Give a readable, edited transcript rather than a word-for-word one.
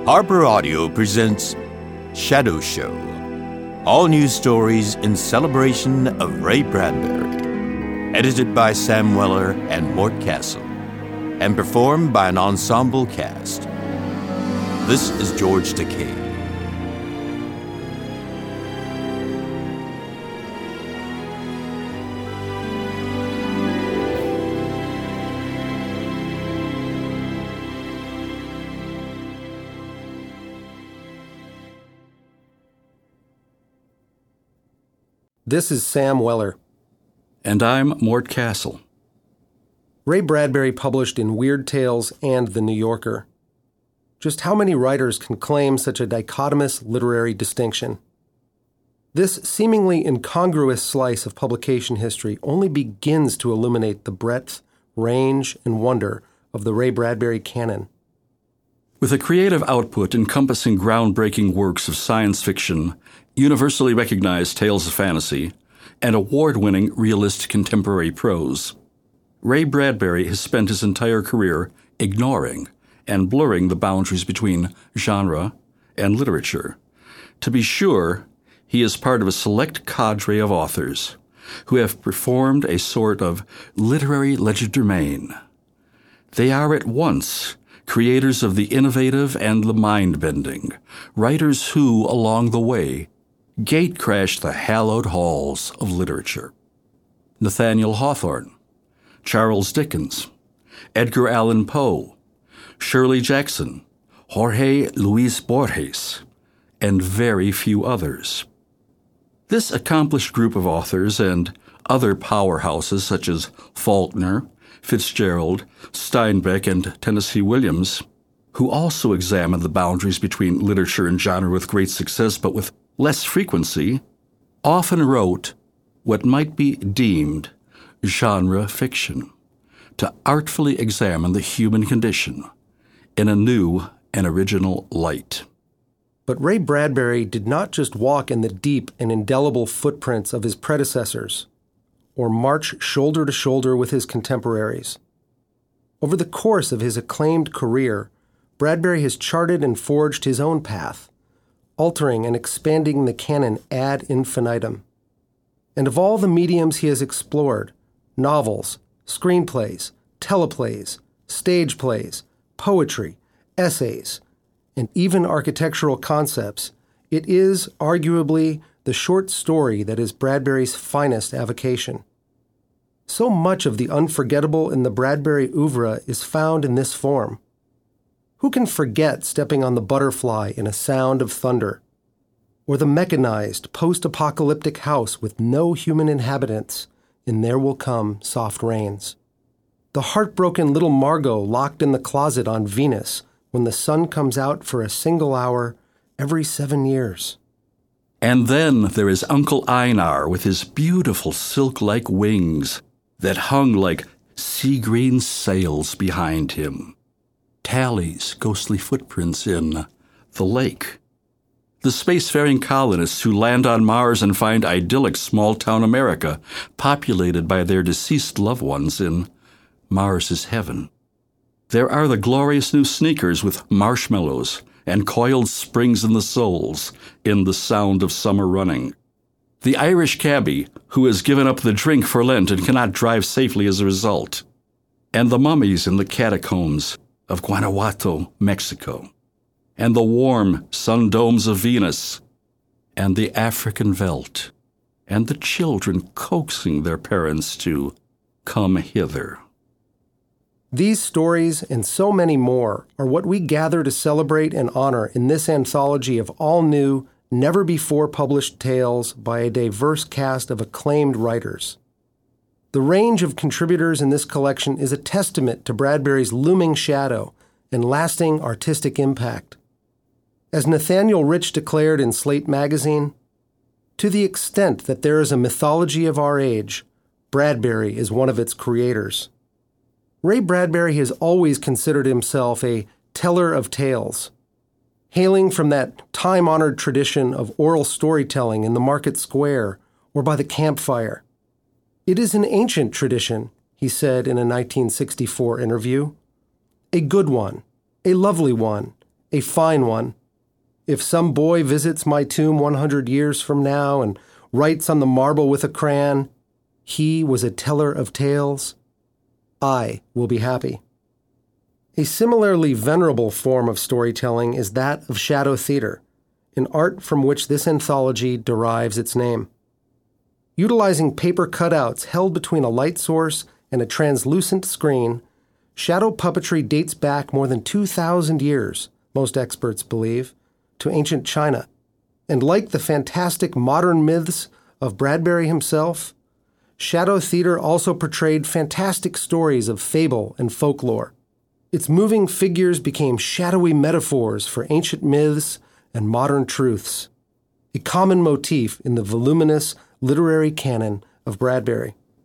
Harper Audio presents Shadow Show. All news stories in celebration of Ray Bradbury. Edited by Sam Weller and Mort Castle. And performed by an ensemble cast. This is George Takei. This is Sam Weller. And I'm Mort Castle. Ray Bradbury published in Weird Tales and The New Yorker. Just how many writers can claim such a dichotomous literary distinction? This seemingly incongruous slice of publication history only begins to illuminate the breadth, range, and wonder of the Ray Bradbury canon. With a creative output encompassing groundbreaking works of science fiction, universally recognized tales of fantasy, and award-winning realist contemporary prose, Ray Bradbury has spent his entire career ignoring and blurring the boundaries between genre and literature. To be sure, he is part of a select cadre of authors who have performed a sort of literary legerdemain. They are at once creators of the innovative and the mind-bending, writers who, along the way, gate-crashed the hallowed halls of literature. Nathaniel Hawthorne, Charles Dickens, Edgar Allan Poe, Shirley Jackson, Jorge Luis Borges, and very few others. This accomplished group of authors and other powerhouses such as Faulkner, Fitzgerald, Steinbeck, and Tennessee Williams, who also examined the boundaries between literature and genre with great success but with less frequency, often wrote what might be deemed genre fiction, to artfully examine the human condition in a new and original light. But Ray Bradbury did not just walk in the deep and indelible footprints of his predecessors, or march shoulder to shoulder with his contemporaries. Over the course of his acclaimed career, Bradbury has charted and forged his own path, altering and expanding the canon ad infinitum. And of all the mediums he has explored, novels, screenplays, teleplays, stage plays, poetry, essays, and even architectural concepts, it is, arguably, the short story that is Bradbury's finest avocation. So much of the unforgettable in the Bradbury oeuvre is found in this form. Who can forget stepping on the butterfly in A Sound of Thunder, or the mechanized, post-apocalyptic house with no human inhabitants in There Will Come Soft Rains? The heartbroken little Margot locked in the closet on Venus when the sun comes out for a single hour every 7 years. And then there is Uncle Einar with his beautiful silk-like wings that hung like sea-green sails behind him. Tally's ghostly footprints in the lake. The spacefaring colonists who land on Mars and find idyllic small-town America populated by their deceased loved ones in Mars's heaven. There are the glorious new sneakers with marshmallows and coiled springs in the soles in The Sound of Summer Running. The Irish cabbie who has given up the drink for Lent and cannot drive safely as a result. And the mummies in the catacombs of Guanajuato, Mexico. And the warm sun domes of Venus. And the African veldt. And the children coaxing their parents to come hither. These stories and so many more are what we gather to celebrate and honor in this anthology of all new, never-before-published tales by a diverse cast of acclaimed writers. The range of contributors in this collection is a testament to Bradbury's looming shadow and lasting artistic impact. As Nathaniel Rich declared in Slate magazine, to the extent that there is a mythology of our age, Bradbury is one of its creators. Ray Bradbury has always considered himself a teller of tales, hailing from that time-honored tradition of oral storytelling in the market square or by the campfire. It is an ancient tradition, he said in a 1964 interview. A good one, a lovely one, a fine one. If some boy visits my tomb 100 years from now and writes on the marble with a crayon, "He was a teller of tales," I will be happy. A similarly venerable form of storytelling is that of shadow theater, an art from which this anthology derives its name. Utilizing paper cutouts held between a light source and a translucent screen, shadow puppetry dates back more than 2,000 years, most experts believe, to ancient China. And like the fantastic modern myths of Bradbury himself, shadow theater also portrayed fantastic stories of fable and folklore. Its moving figures became shadowy metaphors for ancient myths and modern truths, a common motif in the voluminous literary canon of Bradbury.